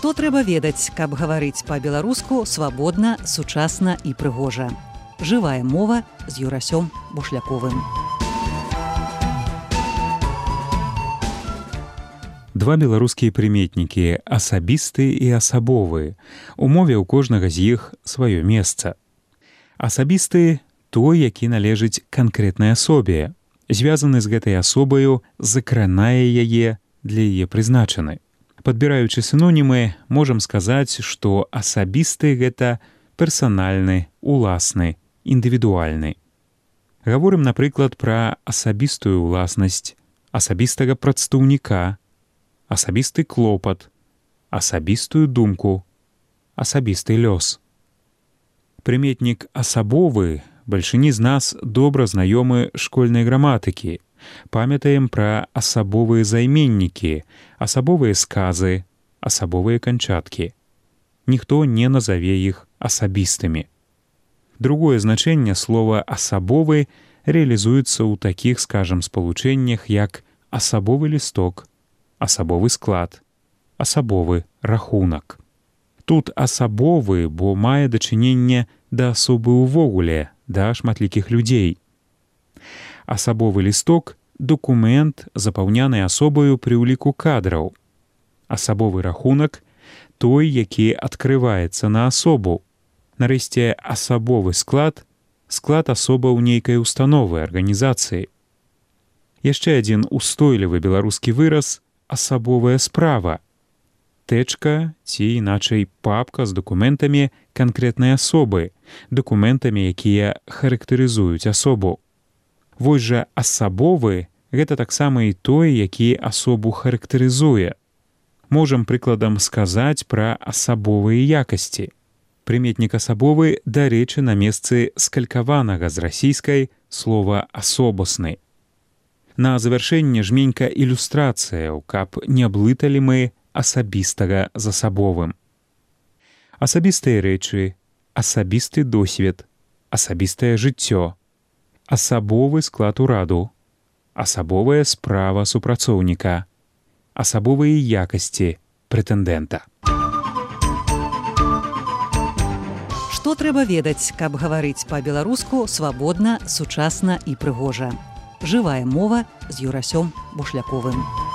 Што трэба ведаць, каб гаварыць па-беларуску свабодна, сучасна і прыгожа. Жывая мова з Юрасём Бушляковым. Два беларускія прыметнікі – асабісты і асабовы. У мове ў кожнага з іх сваё месца. Асабісты – той, які належыць канкрэтнай асобе, звязаны з гэтай асобаю, закранае яе, для яе прызначаны. Падбіраючы сінонімы, можам сказаць, што асабісты – гэта персанальны, уласны, індывідуальны. Гаворым, напрыклад, пра асабістую ўласнасць, асабістага прадстаўніка, асабісты клопат, асабістую думку, асабісты лёс. Прыметнік асабовы бальшыні з нас добра знаёмы школьнай граматыкі. Памятаем пра асабовыя займеннікі, асабовыя сказы, асабовыя канчаткі. Ніхто не назаве іх асабістымі. Другое значэнне слова «асабовы» рэалізуецца ў такіх, скажам, спалучэннях, як асабовы лісток, асабовы склад, асабовы рахунак. Тут асабовы, бо мае дачыненне да асобы ўвогуле, да шматлікіх людзей. Асабовы лісток – дакумент, запаўняны асобаю пры ўліку кадраў. Асабовы рахунак – той, які адкрываецца на асобу. Нарэшце, асабовы склад – склад асоба ў нейкай установы, арганізацыі. Яшчэ адзін устойлівы беларускі выраз – асабовая справа. Тэчка, ці іначай папка з дакументамі канкрэтнай асобы, дакументамі, якія характарызуюць асобу. Вось жа асабовы – гэта таксама і той, які асобу характарызуе. Можам прыкладам сказаць пра асабовыя якасці. Прыметнік асабовы, дарэчы, на месцы скалькаванага з расійскай слова «асобасны». На завяршэнне жменька ілюстрацыяў, каб не блыталі мы асабістага з асабовым. Асабістыя рэчы, асабісты досвед, асабістае жыццё, асабовы склад ураду, асабовая справа супрацоўніка, асабовыя якасці прэтэндэнта. Што трэба ведаць, каб гаварыць па-беларуску свабодна, сучасна і прыгожа. Жывая мова з Юрасём Бушляковым.